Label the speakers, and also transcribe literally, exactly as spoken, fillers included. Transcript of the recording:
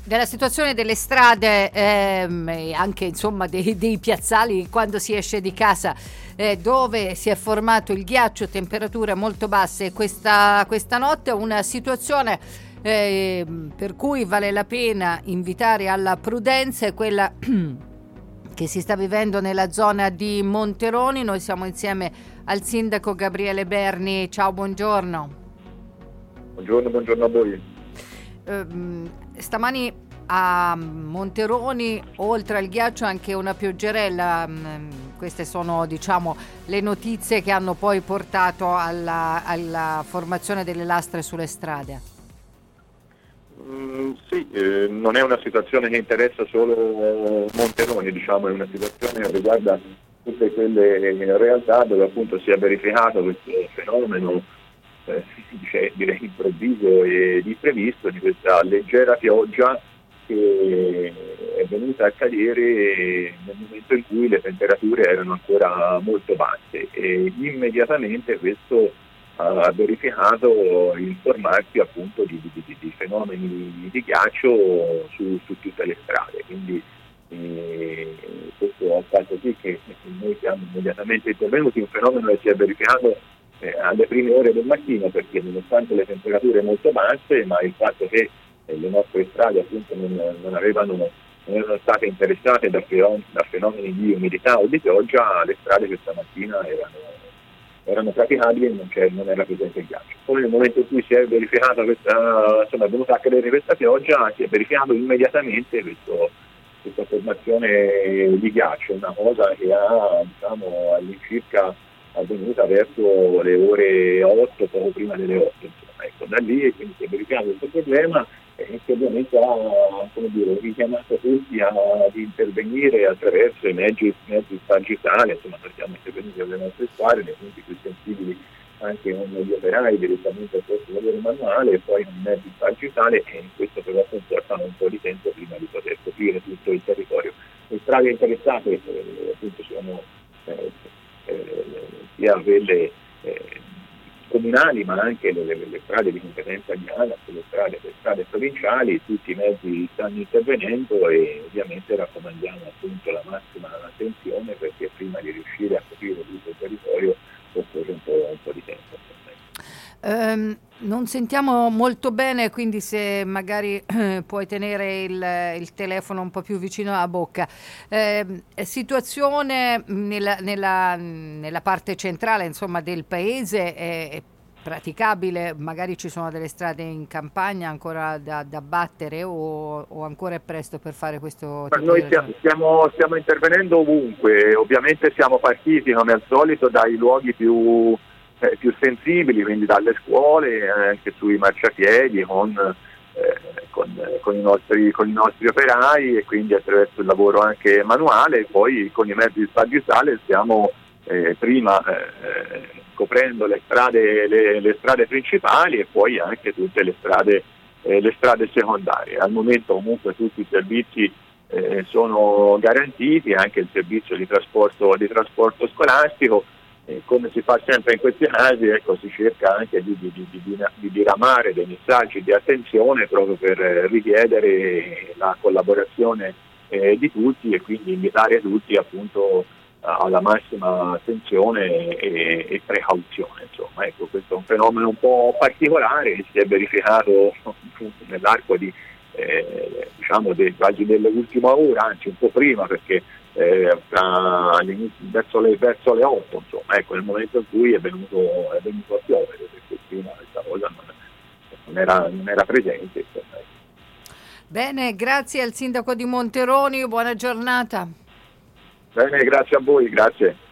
Speaker 1: della situazione delle strade, ehm, e anche insomma dei, dei piazzali quando si esce di casa, eh, dove si è formato il ghiaccio, temperature molto basse questa, questa notte, una situazione eh, per cui vale la pena invitare alla prudenza, è quella che si sta vivendo nella zona di Monteroni. Noi siamo insieme al sindaco Gabriele Berni. Ciao, buongiorno.
Speaker 2: Buongiorno, buongiorno a voi.
Speaker 1: Eh, stamani a Monteroni, oltre al ghiaccio, anche una pioggerella. Queste sono, diciamo, le notizie che hanno poi portato alla, alla formazione delle lastre sulle strade.
Speaker 2: Mm, sì, eh, non è una situazione che interessa solo Monteroni, diciamo, è una situazione che riguarda tutte quelle realtà dove appunto si è verificato questo fenomeno, eh, cioè, direi improvviso e imprevisto, di questa leggera pioggia che è venuta a cadere nel momento in cui le temperature erano ancora molto basse, e immediatamente questo ha verificato il formarsi appunto di, di, di fenomeni di ghiaccio su, su tutte le strade. Quindi eh, questo ha fatto sì che noi siamo immediatamente intervenuti, un fenomeno che si è verificato eh, alle prime ore del mattino, perché nonostante le temperature molto basse, ma il fatto che eh, le nostre strade appunto non, non avevano non erano state interessate da, da fenomeni di umidità o di pioggia, le strade questa mattina erano erano praticabili e non, non era presente il ghiaccio. Poi nel momento in cui si è verificata questa, insomma è venuta a cadere questa pioggia, si è verificato immediatamente questo, questa formazione di ghiaccio, una cosa che ha, diciamo, all'incirca avvenuta verso le ore otto, poco prima delle otto, insomma, ecco, da lì quindi si è verificato questo problema, e che ovviamente ha, come dire, richiamato tutti a, ad intervenire attraverso i mezzi, mezzi digitali, insomma siamo intervenuti alle nostre squadre, nei punti più sensibili anche con gli operai direttamente al posto di lavoro manuale, e poi in mezzi digitali, e in questo però comportano un po' di tempo prima di poter coprire tutto il territorio. Le strade interessate eh, appunto sono eh, eh, sia quelle eh, comunali, ma anche le, le, le strade di competenza di ANAS, le strade, le strade provinciali. Tutti i mezzi stanno intervenendo e ovviamente raccomandiamo appunto la massima attenzione, perché prima di riuscire a coprire tutto il territorio occorre un po', un po' di tempo.
Speaker 1: Um, non sentiamo molto bene, quindi se magari eh, puoi tenere il, il telefono un po' più vicino alla bocca. Eh, situazione nella, nella, nella parte centrale, insomma, del paese è, è praticabile? Magari ci sono delle strade in campagna ancora da, da battere, o, o ancora è presto per fare questo tipo
Speaker 2: Noi
Speaker 1: di
Speaker 2: stiamo, stiamo, stiamo intervenendo ovunque. Ovviamente siamo partiti come al solito dai luoghi più Eh, più sensibili, quindi dalle scuole, eh, anche sui marciapiedi con, eh, con, eh, con, i nostri, con i nostri operai, e quindi attraverso il lavoro anche manuale. Poi con i mezzi di digitale stiamo eh, prima eh, coprendo le strade, le, le strade principali, e poi anche tutte le strade, eh, le strade secondarie. Al momento comunque tutti i servizi eh, sono garantiti, anche il servizio di trasporto, di trasporto scolastico. Eh, come si fa sempre in questi casi, ecco, si cerca anche di, di, di, di, di diramare dei messaggi di attenzione proprio per richiedere la collaborazione eh, di tutti, e quindi invitare tutti appunto alla massima attenzione e, e precauzione. Insomma, ecco, questo è un fenomeno un po' particolare che si è verificato nell'arco di eh, diciamo de, quasi dell'ultima ora, anzi un po' prima, perché Eh, tra verso, le, verso le otto, insomma, ecco, nel momento in cui è venuto, è venuto a piovere, perché prima questa cosa non, non, era, non era presente. Insomma.
Speaker 1: Bene, grazie al sindaco di Monteroni, buona giornata.
Speaker 2: Bene, grazie a voi, grazie.